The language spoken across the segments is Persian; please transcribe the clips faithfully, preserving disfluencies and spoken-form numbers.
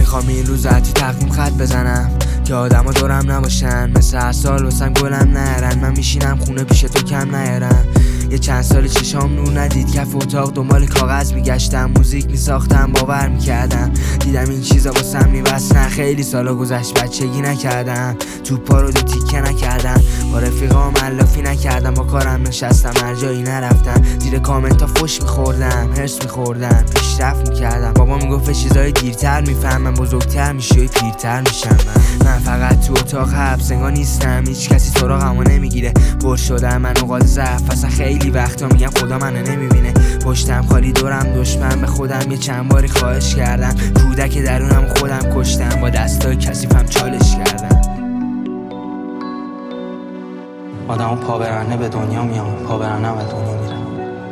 میخوام این روز حتی تقویم خط بزنم که آدما دورم نباشن، مثل هر سال واسم گلم نیارن. من میشینم خونه پیش تو کم نیارم. یه چند سال چشام نور ندید، کف اتاق دنبال کاغذ میگشتم، موزیک میساختم، باور میکردم دیدم این چیزا واسم نیست. نه خیلی سالا گذشت بچگی نکردم، توپا رو دو تیکه نکردم، با رفیقام علافی نکردم، با کارم نشستم هر جایی نرفتم، زیر کامنتا فوش میخوردم، هرس میخوردم، پیشرفت میکردم. بابا میگفت چیزای دیرتر میفهمم، بزرگتر میشی و پیرتر میشم. من من فقط تو اتاق حبس انگار نیستم، هیچ کسی سراغمو نمیگیره. پر شدم من اوقات ضعف، اصلا خیلی وقتا میگم خدا منو نمیبینه. پشتم خالی دورم دشمن، به خودم یه چند باری خواهش کردم، کودک درونم خودم کشتم، با دستای کثیفم چالش کردم. آدمو پابرهنه به دنیا میام، پابرهنه هم به دنیا میرم.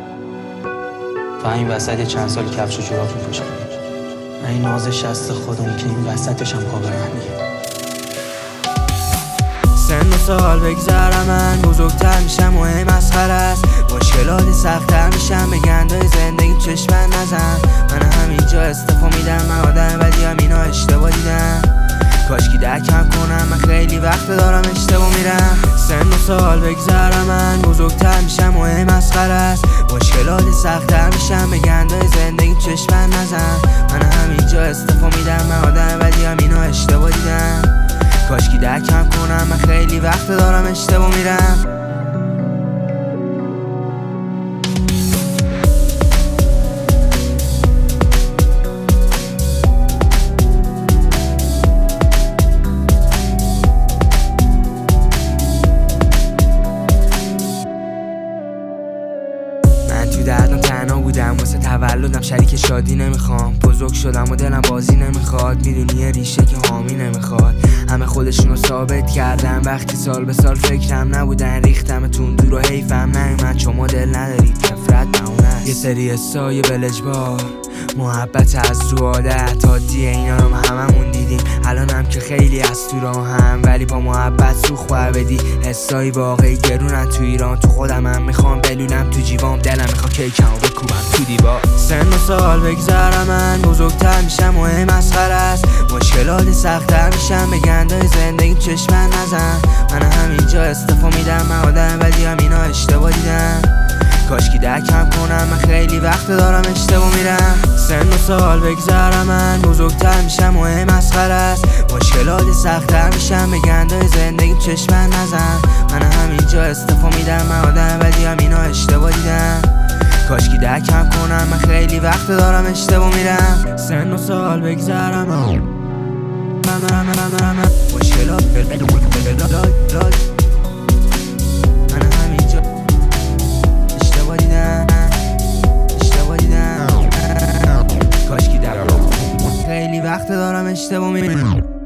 و این وسط یه چند سال کفش و جوراب میپوشم. این ناز شست خودم که این وسطش هم پابرهنه. سن و سال بگذره من بزرگتر میشم و هی مسخره است، مشکلات سخت‌تر میشم، به گندای زندگیم چشم نزن. من همینجا استفا میدم، من آدم بدی هم اینا اشتباه دیدم، کاشکی درکم کنم، من خیلی وقت دارم اشتباه میرم. سن و سال بگذره من بزرگتر میشم و هی مسخره است، مشکلات سخت‌تر میشم، به گندای زندگیم چشم نزن. من همینجا استفا میدم، من آدم بدی هم اینا اشتباه دیدم، کاشکی درکم کنم، من خیلی وقت دارم اشتباه میرم. من تو دردم تنها بودم، واسه تولدم شریک شادی نمیخوام، بزرگ شدم و دلم بازی نمیخواد، میدونی یه ریشه که حامی نمیخواد. همه خودشونو ثابت کردن، وقتی سال به سال فکرم نبودن، ریختم تون دور و حیفم نیومد، شما دل ندارید نفرت نمونه. یه سری حسای بلجبار، محبت از رو عادت، عادیه اینا رو هممون دیدیم، الانم که خیلی از تو راه هم، ولی با محبت سوخ باید بدی. حسای واقعی گرونن تو ایران، تو خودم هم میخوام بلونم تو جیوام، دلم میخوام کیکمو بکوبم تو دیوار. سن و سال بگذره من بزرگتر میشم و هی مسخره است، مشکلات سخت‌تر میشم، به گندای زندگیم چشم نزن. من همینجا استفا میدم، من آدم بدی هم اینا اشتباه دیدم، کاشکی درکم کنم، من خیلی وقت دارم اشتباه میرم. سن و سال بگذره من بزرگتر میشم و هی مسخره است، مشکلات سخت‌تر میشم، به گندای زندگیم چشم نزن. من همینجا استفا میدم، من آدم بدی هم اینا اشتباه دیدم، کاشکی درکم کنم، من خیلی وقت دارم اشتباه میرم. سن و سال بگذره من مشکلات من همینجا اشتباه دیدم، اشتباه دیدم، کاشکی درکم، خیلی وقت دارم اشتباه میرم.